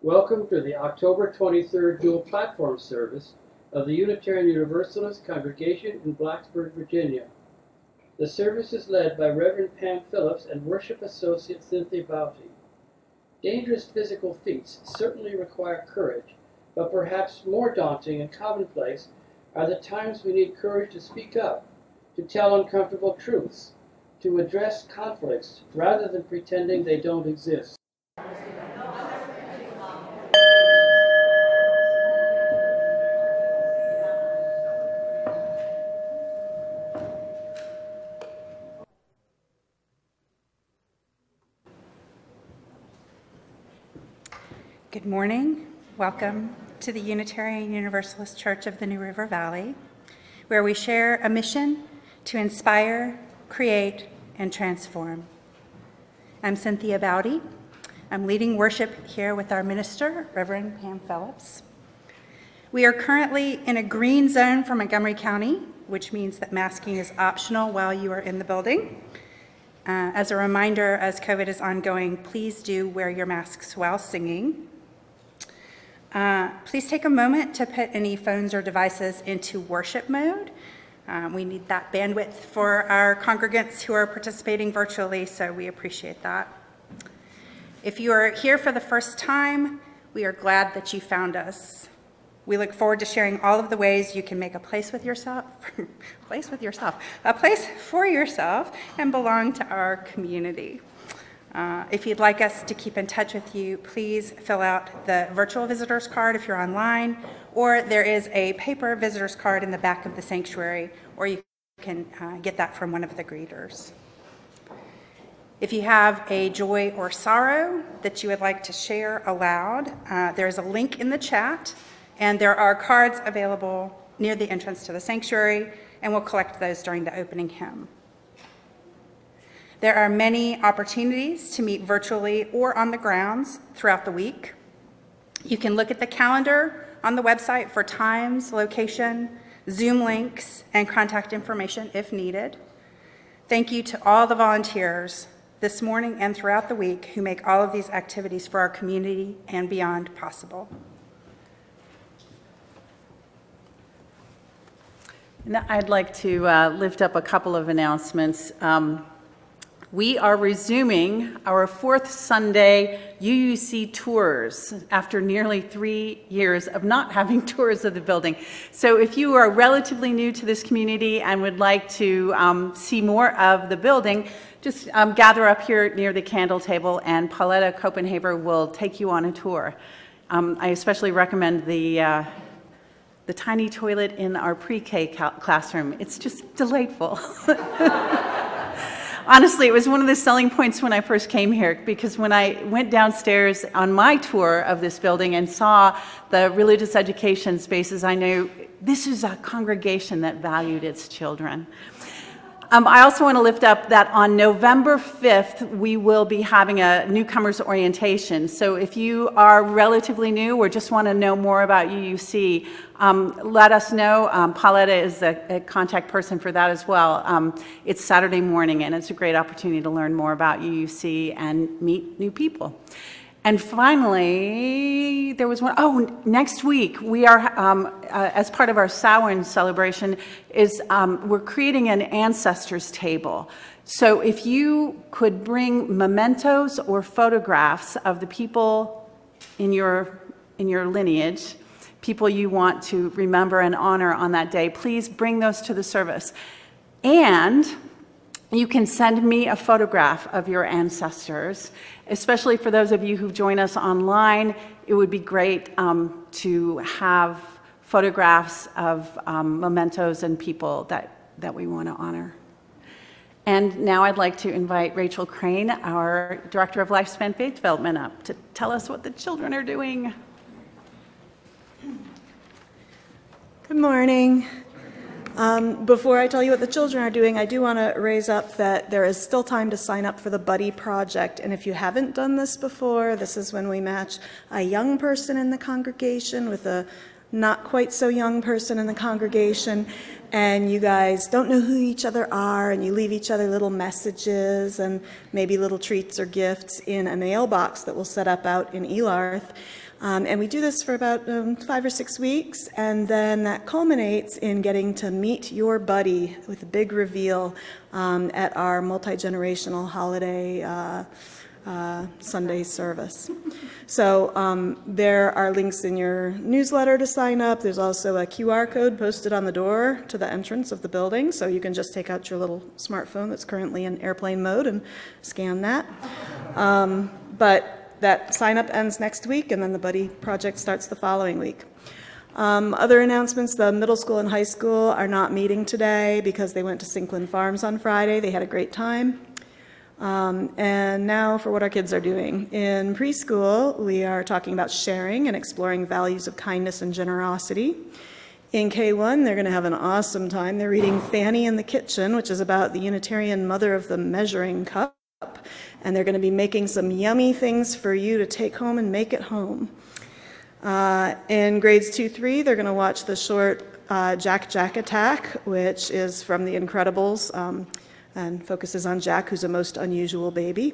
Welcome to the October 23rd dual platform service of the Unitarian Universalist Congregation in Blacksburg, Virginia. The service is led by Reverend Pam Phillips and Worship Associate Cynthia Bouty. Dangerous physical feats certainly require courage, but perhaps more daunting and commonplace are the times we need courage to speak up, to tell uncomfortable truths, to address conflicts rather than pretending they don't exist. Good morning. Welcome to the Unitarian Universalist Church of the New River Valley, where we share a mission to inspire, create, and transform. I'm Cynthia Bouty. I'm leading worship here with our minister, Reverend Pam Phillips. We are currently in a green zone for Montgomery County, which means that masking is optional while you are in the building. As a reminder, as COVID is ongoing, please do wear your masks while singing. Please take a moment to put any phones or devices into worship mode. We need that bandwidth for our congregants who are participating virtually, so we appreciate that. If you are here for the first time, we are glad that you found us. We look forward to sharing all of the ways you can make a place for yourself, and belong to our community. If you'd like us to keep in touch with you, please fill out the virtual visitors card if you're online, or there is a paper visitors card in the back of the sanctuary, or you can get that from one of the greeters. If you have a joy or sorrow that you would like to share aloud, there's a link in the chat, and there are cards available near the entrance to the sanctuary, and we'll collect those during the opening hymn. There are many opportunities to meet virtually or on the grounds throughout the week. You can look at the calendar on the website for times, location, Zoom links, and contact information if needed. Thank you to all the volunteers this morning and throughout the week who make all of these activities for our community and beyond possible. Now, I'd like to lift up a couple of announcements. We are resuming our fourth Sunday UUC tours after nearly 3 years of not having tours of the building. So if you are relatively new to this community and would like to see more of the building, just gather up here near the candle table and Pauletta Copenhaver will take you on a tour. I especially recommend the tiny toilet in our pre-K classroom. It's just delightful. Honestly, it was one of the selling points when I first came here, because when I went downstairs on my tour of this building and saw the religious education spaces, I knew this is a congregation that valued its children. I also want to lift up that on November 5th, we will be having a newcomers orientation. So if you are relatively new or just want to know more about UUC, let us know. Pauletta is a contact person for that as well. It's Saturday morning, and it's a great opportunity to learn more about UUC and meet new people. And finally, there was one, next week, we are, as part of our Samhain celebration, we're creating an ancestors table. So if you could bring mementos or photographs of the people in your lineage, people you want to remember and honor on that day, please bring those to the service. And you can send me a photograph of your ancestors, especially for those of you who join us online. It would be great to have photographs of mementos and people that we want to honor. And now I'd like to invite Rachel Crane, our Director of Lifespan Faith Development, up to tell us what the children are doing. Good morning. Before I tell you what the children are doing, I do want to raise up that there is still time to sign up for the Buddy Project. And if you haven't done this before, this is when we match a young person in the congregation with a not quite so young person in the congregation, and you guys don't know who each other are, and you leave each other little messages and maybe little treats or gifts in a mailbox that we'll set up out in Elarth. And we do this for about 5 or 6 weeks, and then that culminates in getting to meet your buddy with a big reveal at our multi-generational holiday Sunday service. So there are links in your newsletter to sign up. There's also a QR code posted on the door to the entrance of the building, so you can just take out your little smartphone that's currently in airplane mode and scan that. But that sign up ends next week, and then the Buddy Project starts the following week. Other announcements: the middle school and high school are not meeting today because they went to Sinklin Farms on Friday. They had a great time. And now for what our kids are doing. In preschool, we are talking about sharing and exploring values of kindness and generosity. In K1, they're going to have an awesome time. They're reading Fanny in the Kitchen, which is about the Unitarian mother of the measuring cup. And they're going to be making some yummy things for you to take home and make at home. In grades 2-3, they're going to watch the short Jack Jack Attack, which is from The Incredibles, and focuses on Jack, who's a most unusual baby.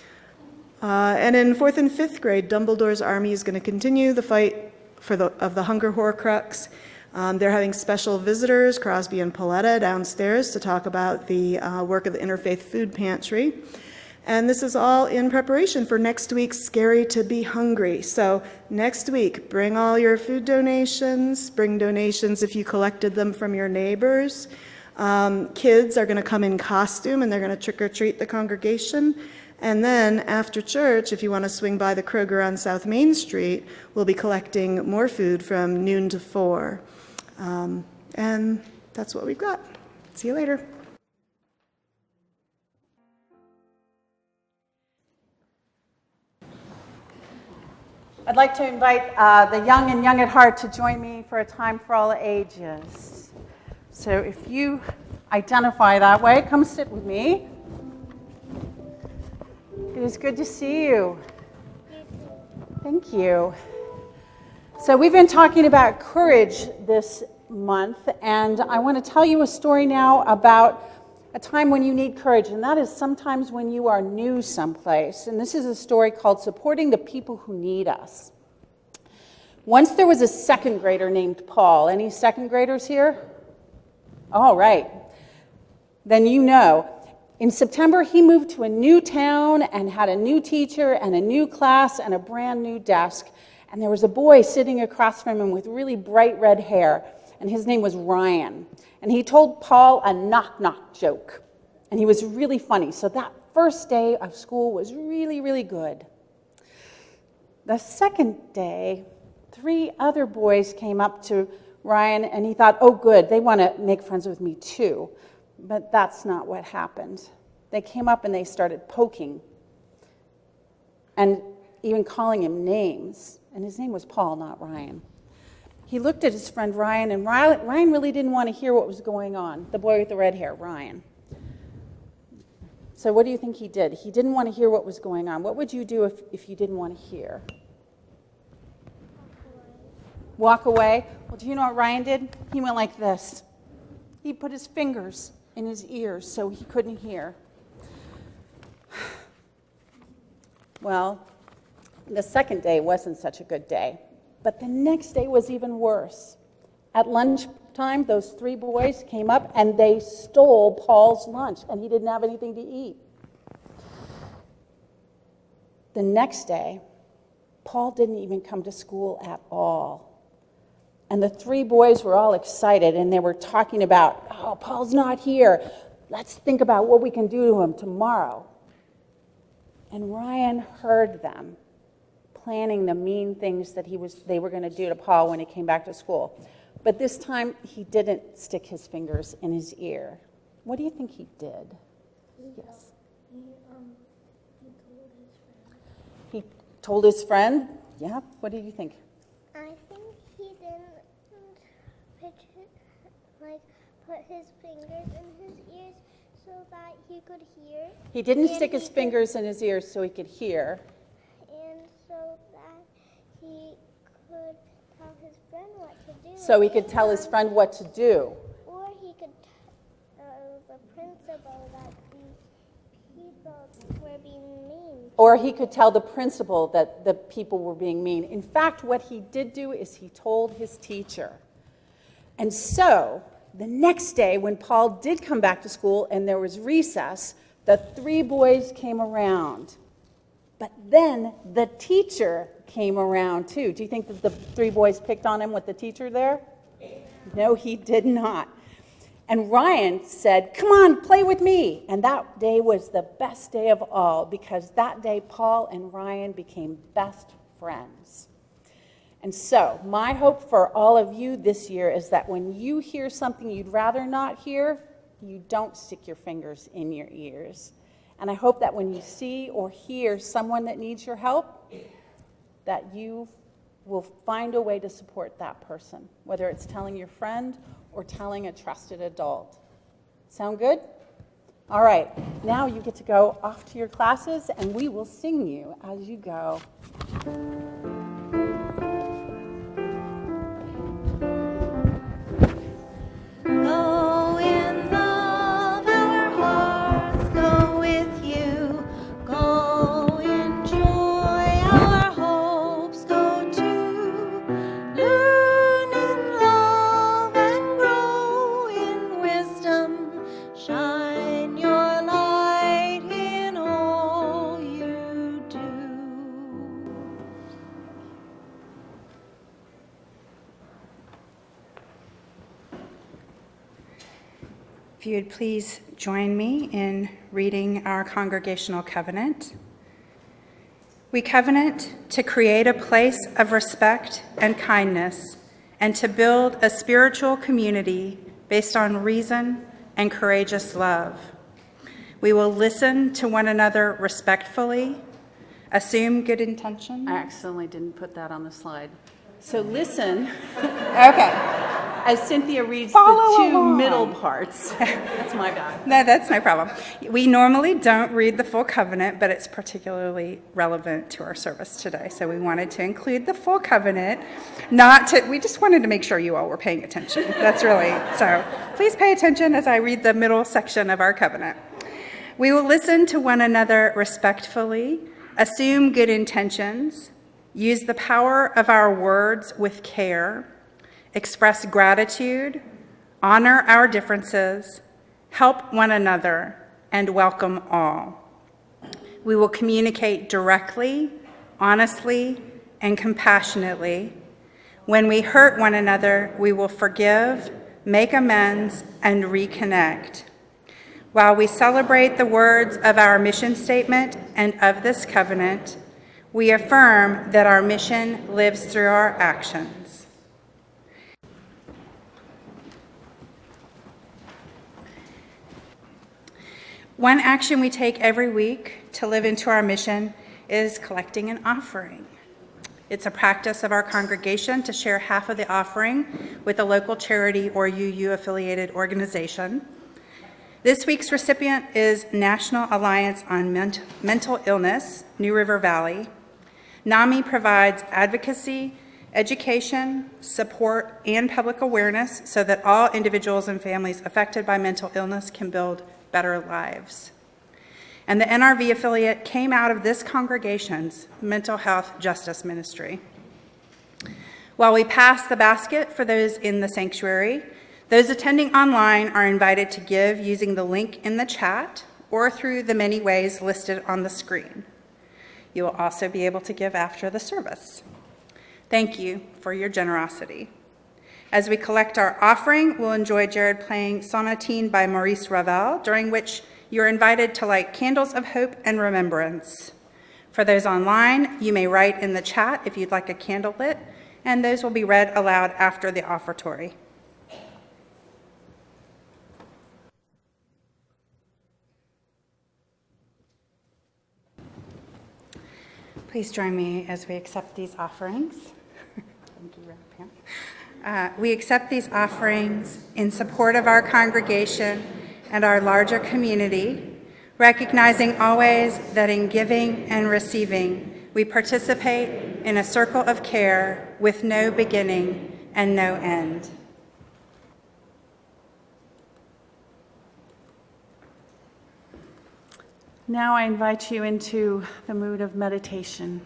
And in 4th and 5th grade, Dumbledore's Army is going to continue the fight of the Hunger Horcrux. They're having special visitors, Crosby and Pauletta, downstairs to talk about the work of the Interfaith Food Pantry. And this is all in preparation for next week's Scary to Be Hungry. So next week, bring all your food donations, bring donations if you collected them from your neighbors. Kids are going to come in costume, and they're going to trick-or-treat the congregation. And then after church, if you want to swing by the Kroger on South Main Street, we'll be collecting more food from noon to 4. And that's what we've got. See you later. I'd like to invite the young and young at heart to join me for a time for all ages. So if you identify that way, come sit with me. It is good to see you. Thank you. So we've been talking about courage this month, and I want to tell you a story now about a time when you need courage, and that is sometimes when you are new someplace. And this is a story called Supporting the People Who Need Us. Once there was a second grader named Paul. Any second graders here? All right. Then you know. In September, he moved to a new town and had a new teacher and a new class and a brand new desk. And there was a boy sitting across from him with really bright red hair, and his name was Ryan. And he told Paul a knock-knock joke, and he was really funny. So that first day of school was really, really good. The second day, 3 other boys came up to Ryan, and he thought, oh, good, they want to make friends with me too. But that's not what happened. They came up and they started poking and even calling him names. And his name was Paul, not Ryan. He looked at his friend Ryan, and Ryan really didn't want to hear what was going on. The boy with the red hair, Ryan. So what do you think he did? He didn't want to hear what was going on. What would you do if you didn't want to hear? Walk away? Well, do you know what Ryan did? He went like this. He put his fingers in his ears so he couldn't hear. Well, the second day wasn't such a good day. But the next day was even worse. At lunchtime, those 3 boys came up and they stole Paul's lunch, and he didn't have anything to eat. The next day, Paul didn't even come to school at all. And the 3 boys were all excited, and they were talking about, oh, Paul's not here. Let's think about what we can do to him tomorrow. And Ryan heard them planning the mean things that they were going to do to Paul when he came back to school. But this time, he didn't stick his fingers in his ear. What do you think he did? Yes. He told his friend? Yeah, what do you think? I think he didn't put his fingers in his ears so that he could hear. He didn't stick his fingers in his ears so he could hear. And so that he could tell his friend what to do. So he could tell his friend what to do. Or he could tell the principal that the people were being mean. Or he could tell the principal that the people were being mean. In fact, what he did do is he told his teacher. And so, the next day, when Paul did come back to school and there was recess, the 3 boys came around. But then the teacher came around too. Do you think that the 3 boys picked on him with the teacher there? No, he did not. And Ryan said, "Come on, play with me." And that day was the best day of all, because that day Paul and Ryan became best friends. And so, my hope for all of you this year is that when you hear something you'd rather not hear, you don't stick your fingers in your ears. And I hope that when you see or hear someone that needs your help, that you will find a way to support that person, whether it's telling your friend or telling a trusted adult. Sound good? All right, now you get to go off to your classes, and we will sing you as you go. Go in love, our hearts go with you. Go in joy, our hopes go too. Learn in love and grow in wisdom. Shine your light in all you do. If you would please join me in reading our congregational covenant. We covenant to create a place of respect and kindness and to build a spiritual community based on reason and courageous love. We will listen to one another respectfully, assume good intention. I accidentally didn't put that on the slide. So listen, Okay. as Cynthia reads Follow the 2 along. middle parts. That's my bad. No, that's no problem. We normally don't read the full covenant, but it's particularly relevant to our service today. So we wanted to include the full covenant. We just wanted to make sure you all were paying attention. That's really, so please pay attention as I read the middle section of our covenant. We will listen to one another respectfully, assume good intentions, use the power of our words with care, express gratitude, honor our differences, help one another, and welcome all. We will communicate directly, honestly, and compassionately. When we hurt one another, we will forgive, make amends, and reconnect. While we celebrate the words of our mission statement and of this covenant, we affirm that our mission lives through our actions. One action we take every week to live into our mission is collecting an offering. It's a practice of our congregation to share half of the offering with a local charity or UU-affiliated organization. This week's recipient is National Alliance on Mental Illness, New River Valley. NAMI provides advocacy, education, support, and public awareness so that all individuals and families affected by mental illness can build better lives. And the NRV affiliate came out of this congregation's mental health justice ministry. While we pass the basket for those in the sanctuary, those attending online are invited to give using the link in the chat or through the many ways listed on the screen. You will also be able to give after the service. Thank you for your generosity. As we collect our offering, we'll enjoy Jared playing Sonatine by Maurice Ravel, during which you're invited to light candles of hope and remembrance. For those online, you may write in the chat if you'd like a candle lit, and those will be read aloud after the offertory. Please join me as we accept these offerings. Thank you, Reverend Pam. We accept these offerings in support of our congregation and our larger community, recognizing always that in giving and receiving, we participate in a circle of care with no beginning and no end. Now I invite you into the mood of meditation.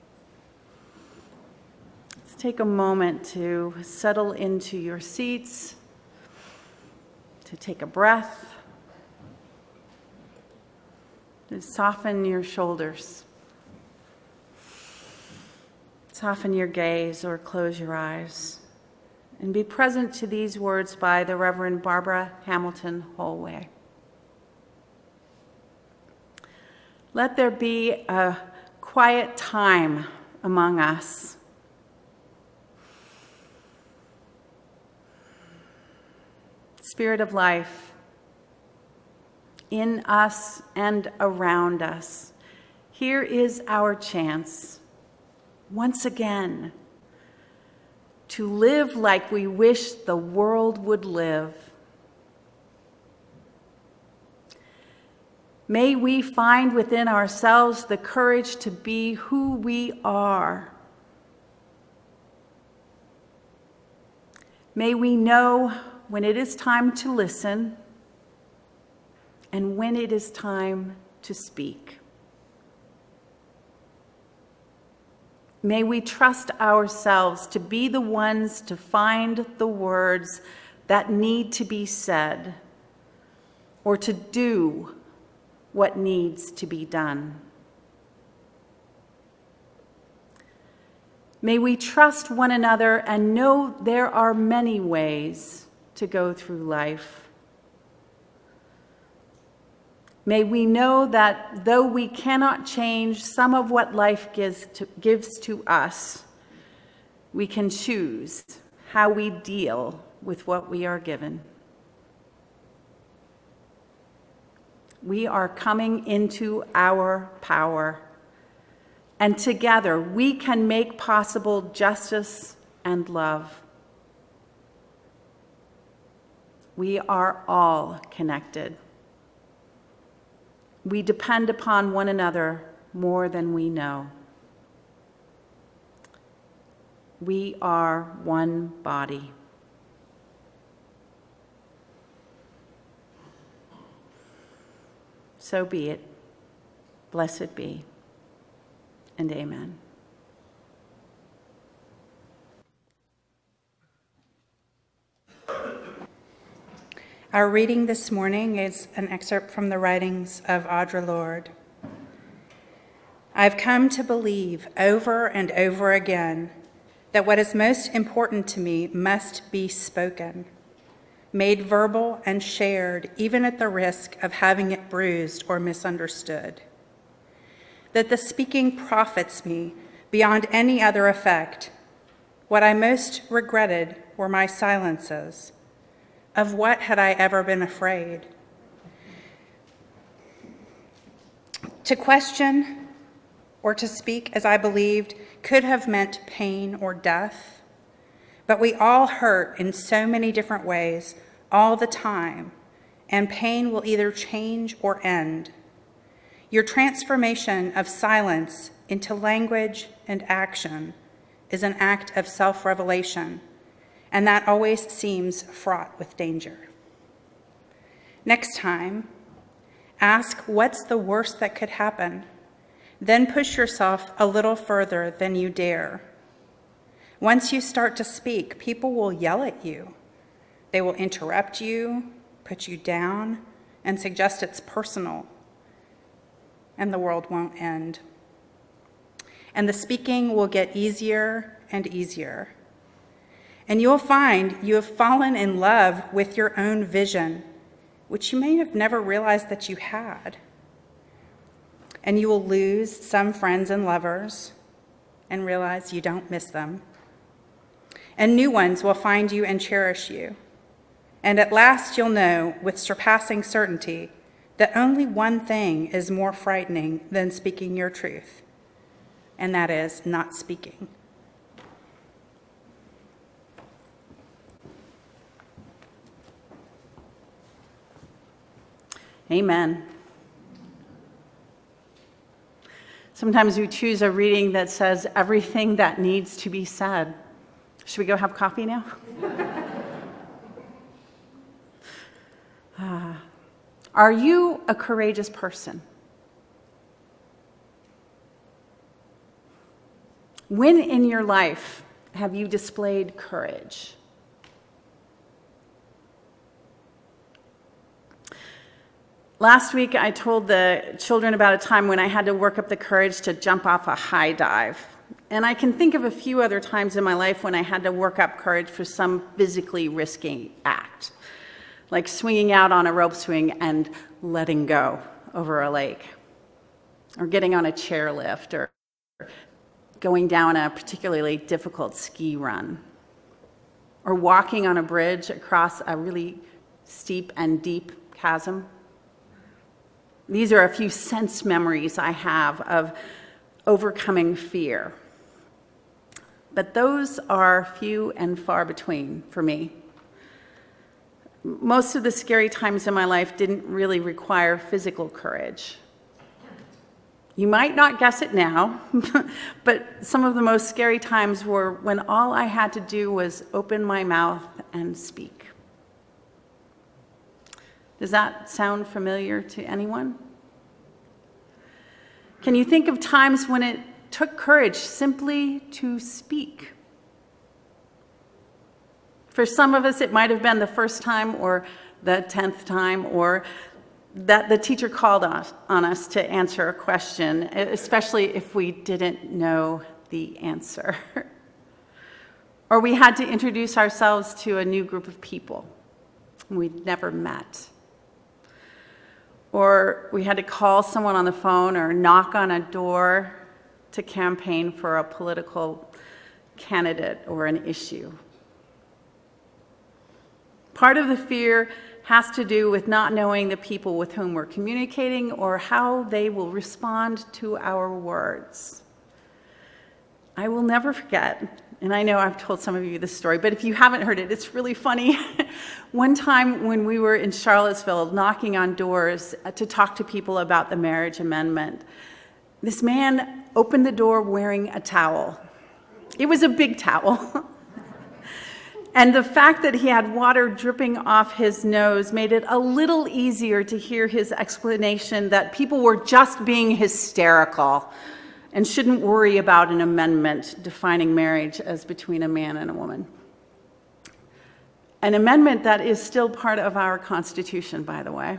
Let's take a moment to settle into your seats, to take a breath, to soften your shoulders, soften your gaze or close your eyes, and be present to these words by the Reverend Barbara Hamilton Holway. Let there be a quiet time among us. Spirit of life, in us and around us, here is our chance, once again, to live like we wish the world would live. May we find within ourselves the courage to be who we are. May we know when it is time to listen and when it is time to speak. May we trust ourselves to be the ones to find the words that need to be said or to do what needs to be done. May we trust one another and know there are many ways to go through life. May we know that though we cannot change some of what life gives to us, we can choose how we deal with what we are given. We are coming into our power, and together we can make possible justice and love. We are all connected. We depend upon one another more than we know. We are one body. So be it. Blessed be. And amen. Our reading this morning is an excerpt from the writings of Audre Lorde. I've come to believe over and over again that what is most important to me must be spoken, made verbal and shared, even at the risk of having it bruised or misunderstood. That the speaking profits me beyond any other effect. What I most regretted were my silences. Of what had I ever been afraid? To question or to speak as I believed could have meant pain or death, but we all hurt in so many different ways all the time, and pain will either change or end. Your transformation of silence into language and action is an act of self-revelation, and that always seems fraught with danger. Next time, ask what's the worst that could happen, then push yourself a little further than you dare. Once you start to speak, people will yell at you. They will interrupt you, put you down, and suggest it's personal, and the world won't end. And the speaking will get easier and easier. And you'll find you have fallen in love with your own vision, which you may have never realized that you had. And you will lose some friends and lovers and realize you don't miss them. And new ones will find you and cherish you. And at last you'll know with surpassing certainty that only one thing is more frightening than speaking your truth, and that is not speaking. Amen. Sometimes we choose a reading that says everything that needs to be said. Should we go have coffee now? Are you a courageous person? When in your life have you displayed courage? Last week, I told the children about a time when I had to work up the courage to jump off a high dive. And I can think of a few other times in my life when I had to work up courage for some physically risky act, like swinging out on a rope swing and letting go over a lake, or getting on a chairlift, or going down a particularly difficult ski run, or walking on a bridge across a really steep and deep chasm. These are a few sense memories I have of overcoming fear. But those are few and far between for me. Most of the scary times in my life didn't really require physical courage. You might not guess it now, but some of the most scary times were when all I had to do was open my mouth and speak. Does that sound familiar to anyone? Can you think of times when it took courage simply to speak? For some of us, it might have been the first time or the 10th time, or that the teacher called on us to answer a question, especially if we didn't know the answer. Or we had to introduce ourselves to a new group of people we'd never met. Or we had to call someone on the phone or knock on a door to campaign for a political candidate or an issue. Part of the fear has to do with not knowing the people with whom we're communicating or how they will respond to our words. I will never forget, and I know I've told some of you this story, but if you haven't heard it, it's really funny. One time when we were in Charlottesville knocking on doors to talk to people about the marriage amendment, this man opened the door wearing a towel. It was a big towel. And the fact that he had water dripping off his nose made it a little easier to hear his explanation that people were just being hysterical and shouldn't worry about an amendment defining marriage as between a man and a woman. An amendment that is still part of our Constitution, by the way.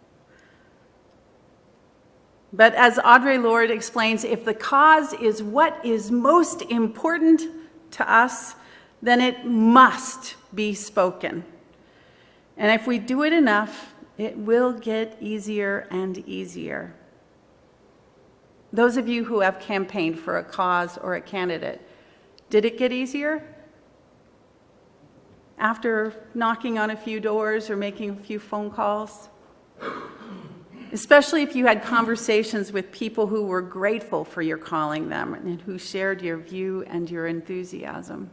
But as Audre Lorde explains, if the cause is what is most important to us, then it must be spoken. And if we do it enough, it will get easier and easier. Those of you who have campaigned for a cause or a candidate, did it get easier? After knocking on a few doors or making a few phone calls? Especially if you had conversations with people who were grateful for your calling them and who shared your view and your enthusiasm.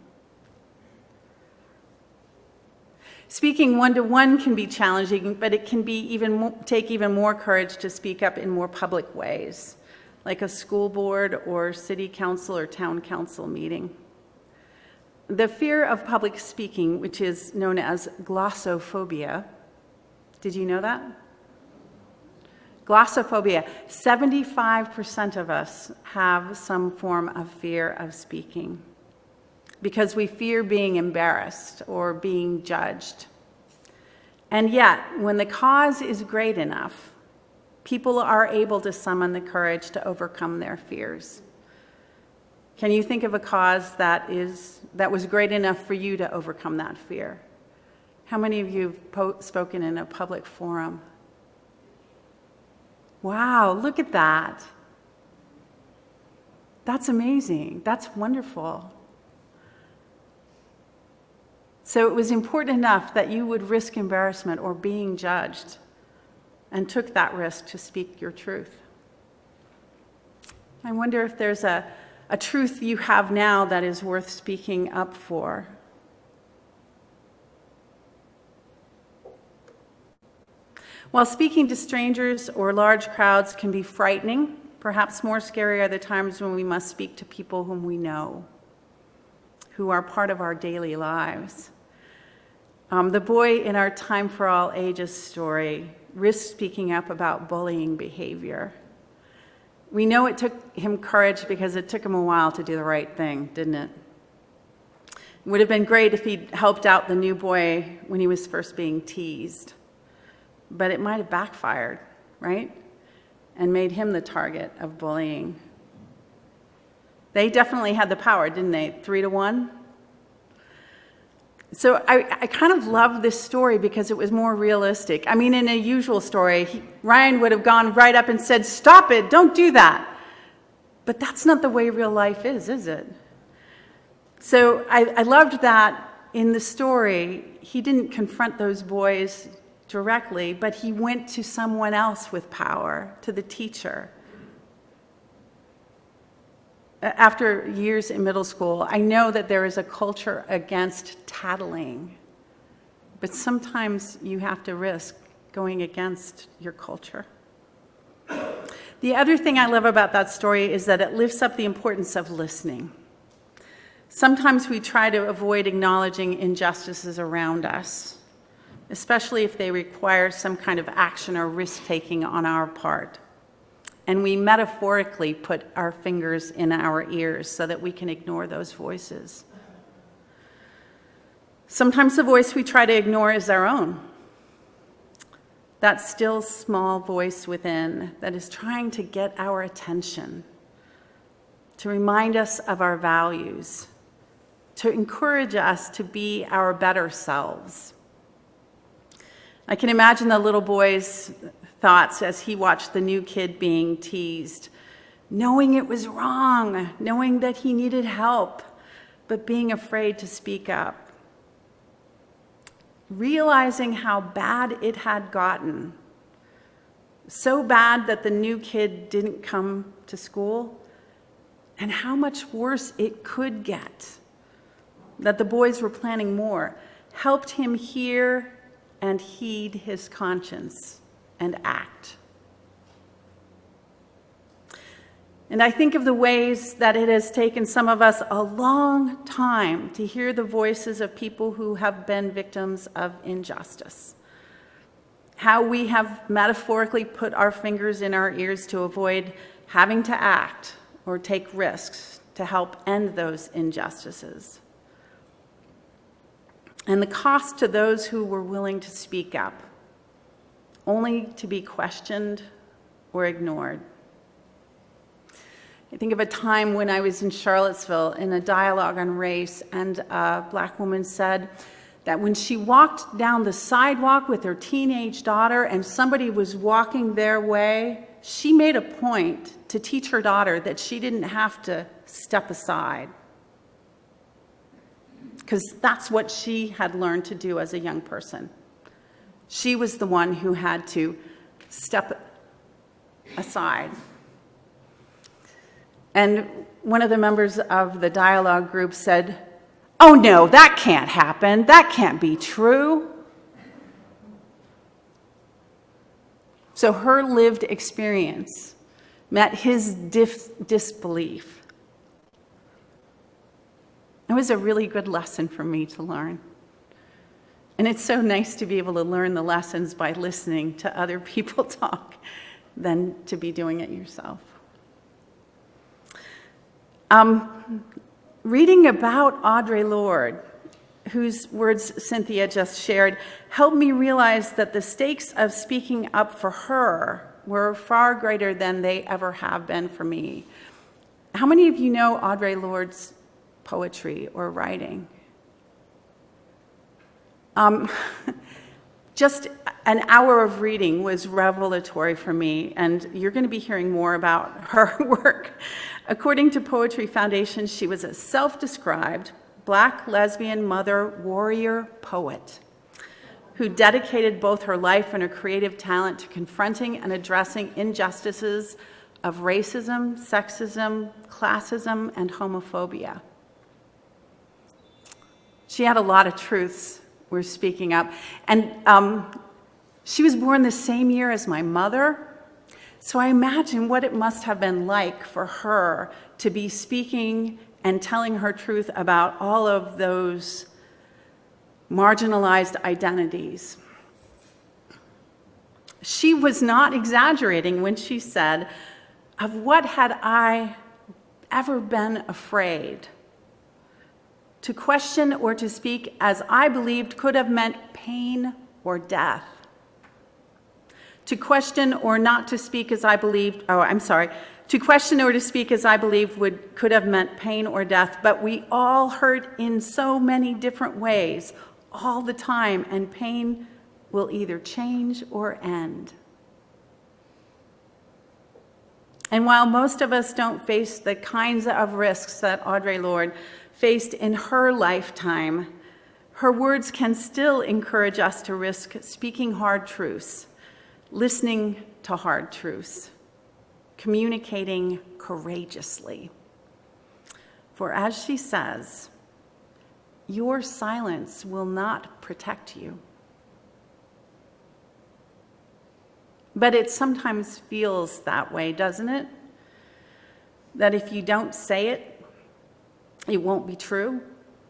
Speaking one-to-one can be challenging, but it can be take even more courage to speak up in more public ways, like a school board or city council or town council meeting. The fear of public speaking, which is known as glossophobia, did you know that? Glossophobia, 75% of us have some form of fear of speaking because we fear being embarrassed or being judged. And yet, when the cause is great enough, people are able to summon the courage to overcome their fears. Can you think of a cause that was great enough for you to overcome that fear? How many of you have spoken in a public forum? Wow, look at that. That's amazing. That's wonderful. So it was important enough that you would risk embarrassment or being judged and took that risk to speak your truth. I wonder if there's a truth you have now that is worth speaking up for. While speaking to strangers or large crowds can be frightening perhaps more scary are the times when we must speak to people whom we know, who are part of our daily lives. The boy in our Time for All Ages story risked speaking up about bullying behavior. We know it took him courage because it took him a while to do the right thing, didn't it? It would have been great if he'd helped out the new boy when he was first being teased, but it might have backfired, right? And made him the target of bullying. They definitely had the power, didn't they? 3-1. So I kind of love this story because it was more realistic. I mean, in a usual story, Ryan would have gone right up and said, "Stop it, don't do that." But that's not the way real life is it? So I loved that in the story, he didn't confront those boys directly, but he went to someone else with power, to the teacher. After years in middle school, I know that there is a culture against tattling, but sometimes you have to risk going against your culture. The other thing I love about that story is that it lifts up the importance of listening. Sometimes we try to avoid acknowledging injustices around us, especially if they require some kind of action or risk-taking on our part. And we metaphorically put our fingers in our ears so that we can ignore those voices. Sometimes the voice we try to ignore is our own. That still small voice within that is trying to get our attention, to remind us of our values, to encourage us to be our better selves. I can imagine the little boy's thoughts as he watched the new kid being teased, knowing it was wrong, knowing that he needed help, but being afraid to speak up. Realizing how bad it had gotten, so bad that the new kid didn't come to school, and how much worse it could get, that the boys were planning more, helped him hear and heed his conscience and act. And I think of the ways that it has taken some of us a long time to hear the voices of people who have been victims of injustice. How we have metaphorically put our fingers in our ears to avoid having to act or take risks to help end those injustices. And the cost to those who were willing to speak up, only to be questioned or ignored. I think of a time when I was in Charlottesville in a dialogue on race, and a Black woman said that when she walked down the sidewalk with her teenage daughter and somebody was walking their way, she made a point to teach her daughter that she didn't have to step aside, because that's what she had learned to do as a young person. She was the one who had to step aside. And one of the members of the dialogue group said, "Oh no, that can't happen. That can't be true." So her lived experience met his disbelief. It was a really good lesson for me to learn. And it's so nice to be able to learn the lessons by listening to other people talk than to be doing it yourself. Reading about Audre Lorde, whose words Cynthia just shared, helped me realize that the stakes of speaking up for her were far greater than they ever have been for me. How many of you know Audre Lorde's poetry or writing? Just an hour of reading was revelatory for me, and you're going to be hearing more about her work. According to Poetry Foundation, she was a self-described Black lesbian mother warrior poet who dedicated both her life and her creative talent to confronting and addressing injustices of racism, sexism, classism, and homophobia. She had a lot of truths we're speaking up. And she was born the same year as my mother, So I imagine what it must have been like for her to be speaking and telling her truth about all of those marginalized identities. She was not exaggerating when she said, "Of what had I ever been afraid? To question or to speak as I believed could have meant pain or death. To question or not to speak as I believed, to question or to speak as I believed could have meant pain or death, but we all hurt in so many different ways all the time, and pain will either change or end." And while most of us don't face the kinds of risks that Audre Lorde faced in her lifetime, her words can still encourage us to risk speaking hard truths, listening to hard truths, communicating courageously. For as she says, your silence will not protect you. But it sometimes feels that way, doesn't it? That if you don't say it, it won't be true,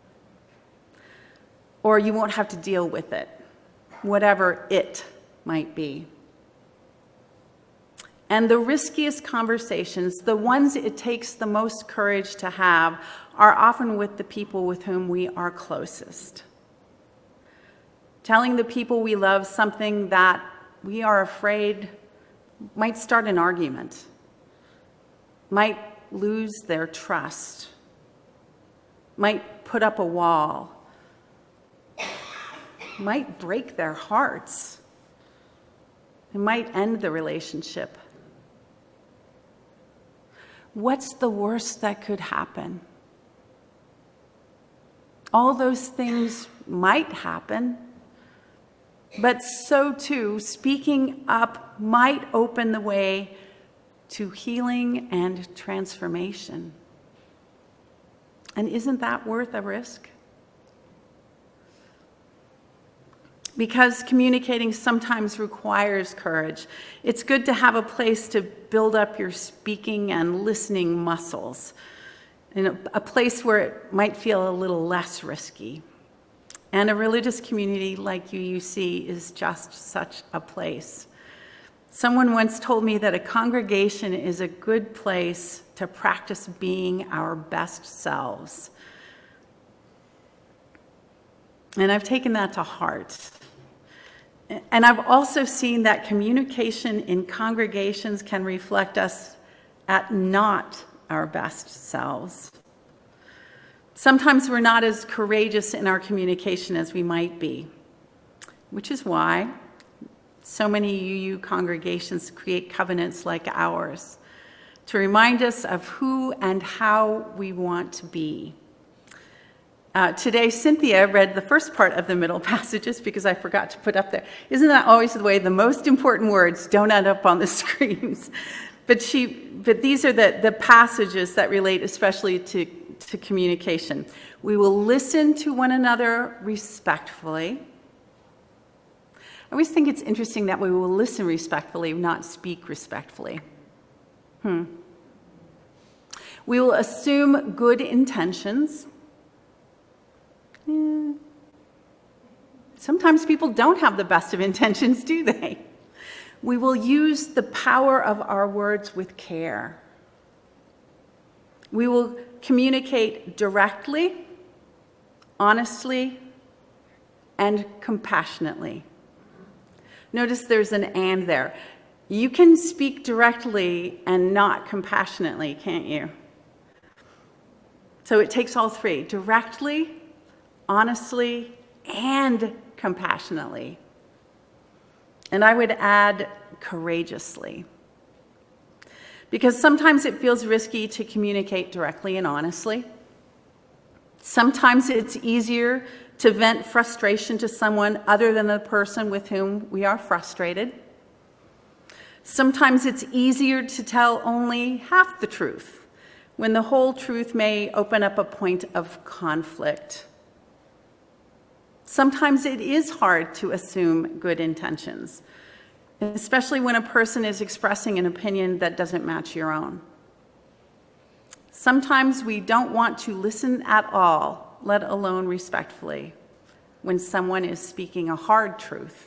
or you won't have to deal with it, whatever it might be. And the riskiest conversations, the ones it takes the most courage to have, are often with the people with whom we are closest. Telling the people we love something that we are afraid might start an argument, might lose their trust, might put up a wall, might break their hearts, it might end the relationship. What's the worst that could happen? All those things might happen, but so too, speaking up might open the way to healing and transformation. And isn't that worth a risk? Because communicating sometimes requires courage, it's good to have a place to build up your speaking and listening muscles, in a place where it might feel a little less risky. And a religious community like UUC is just such a place. Someone once told me that a congregation is a good place to practice being our best selves. And I've taken that to heart. And I've also seen that communication in congregations can reflect us at not our best selves. Sometimes we're not as courageous in our communication as we might be, which is why so many UU congregations create covenants like ours to remind us of who and how we want to be. Today, Cynthia read the first part of the middle passages because I forgot to put up there. Isn't that always the way? The most important words don't end up on the screens. But these are the passages that relate especially to communication. We will listen to one another respectfully. I always think it's interesting that we will listen respectfully, not speak respectfully. We will assume good intentions. Sometimes people don't have the best of intentions, do they? We will use the power of our words with care. We will communicate directly, honestly, and compassionately. Notice there's an and there. You can speak directly and not compassionately, can't you? So it takes all three: directly, honestly, and compassionately. And I would add courageously. Because sometimes it feels risky to communicate directly and honestly. Sometimes it's easier to vent frustration to someone other than the person with whom we are frustrated. Sometimes it's easier to tell only half the truth, when the whole truth may open up a point of conflict. Sometimes it is hard to assume good intentions. especially when a person is expressing an opinion that doesn't match your own. Sometimes we don't want to listen at all, let alone respectfully, when someone is speaking a hard truth.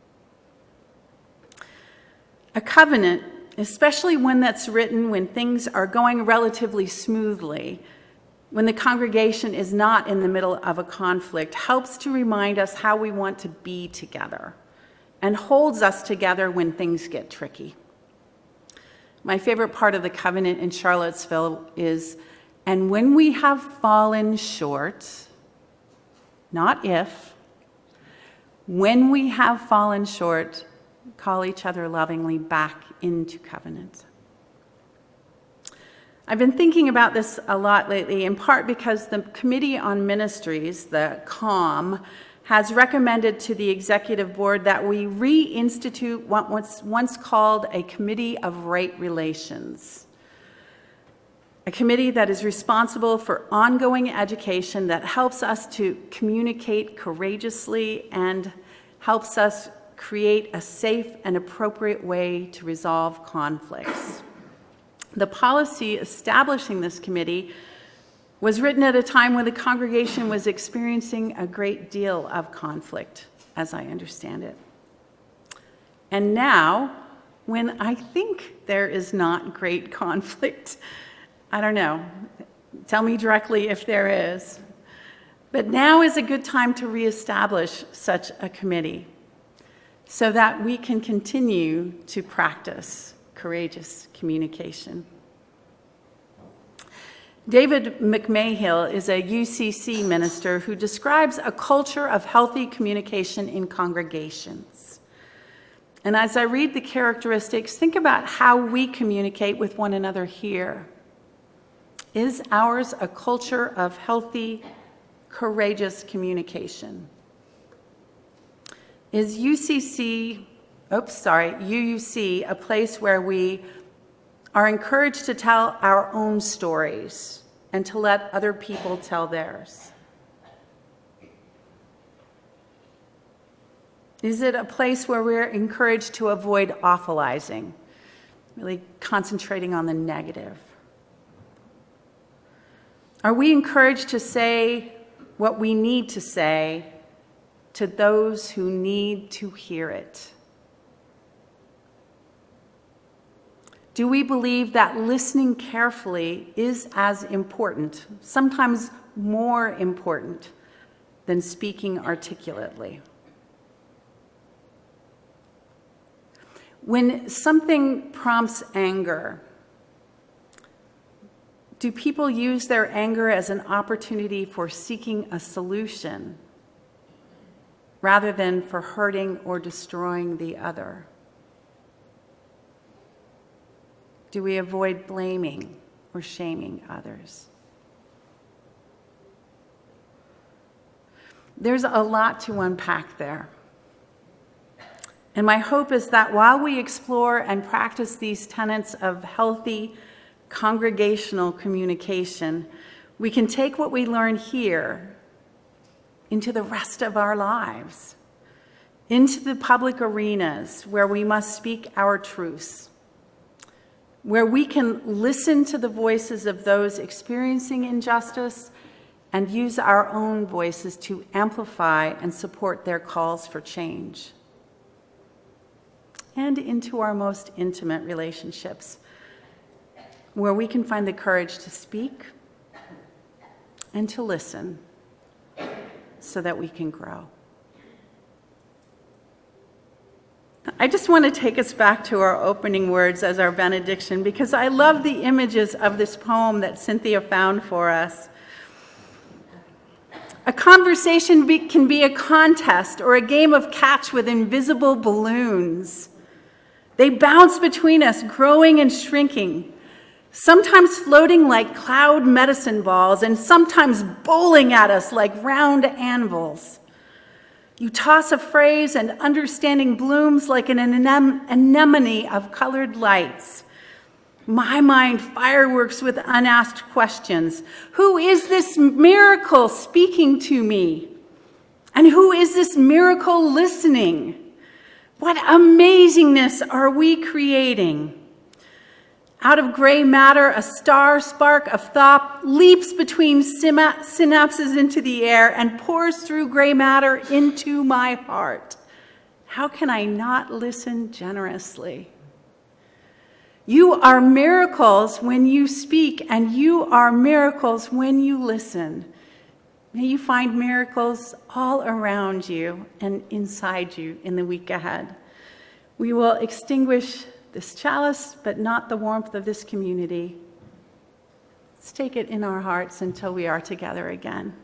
A covenant, especially one that's written when things are going relatively smoothly, when the congregation is not in the middle of a conflict, helps to remind us how we want to be together and holds us together when things get tricky. My favorite part of the covenant in Charlottesville is, and when we have fallen short, not if, when we have fallen short, call each other lovingly back into covenant. I've been thinking about this a lot lately, in part because the Committee on Ministries, the COM, has recommended to the Executive Board that we reinstitute what was once called a Committee of Right Relations, a committee that is responsible for ongoing education that helps us to communicate courageously and helps us create a safe and appropriate way to resolve conflicts. The policy establishing this committee was written at a time when the congregation was experiencing a great deal of conflict, as I understand it. And now, when I think there is not great conflict, I don't know, tell me directly if there is. But now is a good time to reestablish such a committee so that we can continue to practice courageous communication. David McMahill is a UCC minister who describes a culture of healthy communication in congregations. And as I read the characteristics, think about how we communicate with one another here. Is ours a culture of healthy, courageous communication? Is UUC a place where we are encouraged to tell our own stories and to let other people tell theirs? Is it a place where we're encouraged to avoid awfulizing, really concentrating on the negative? Are we encouraged to say what we need to say to those who need to hear it? Do we believe that listening carefully is as important, sometimes more important, than speaking articulately? When something prompts anger, do people use their anger as an opportunity for seeking a solution rather than for hurting or destroying the other? Do we avoid blaming or shaming others? There's a lot to unpack there. And my hope is that while we explore and practice these tenets of healthy congregational communication, we can take what we learn here into the rest of our lives, into the public arenas where we must speak our truths, where we can listen to the voices of those experiencing injustice and use our own voices to amplify and support their calls for change, and into our most intimate relationships, where we can find the courage to speak and to listen so that we can grow. I just want to take us back to our opening words as our benediction, because I love the images of this poem that Cynthia found for us. A conversation can be a contest or a game of catch with invisible balloons. They bounce between us, growing and shrinking, sometimes floating like cloud medicine balls and sometimes bowling at us like round anvils. You toss a phrase and understanding blooms like an anemone of colored lights. My mind fireworks with unasked questions. Who is this miracle speaking to me? And who is this miracle listening? What amazingness are we creating? Out of gray matter, a star spark of thought leaps between synapses into the air and pours through gray matter into my heart. How can I not listen generously? You are miracles when you speak, and you are miracles when you listen. May you find miracles all around you and inside you in the week ahead. We will extinguish this chalice, but not the warmth of this community. Let's take it in our hearts until we are together again.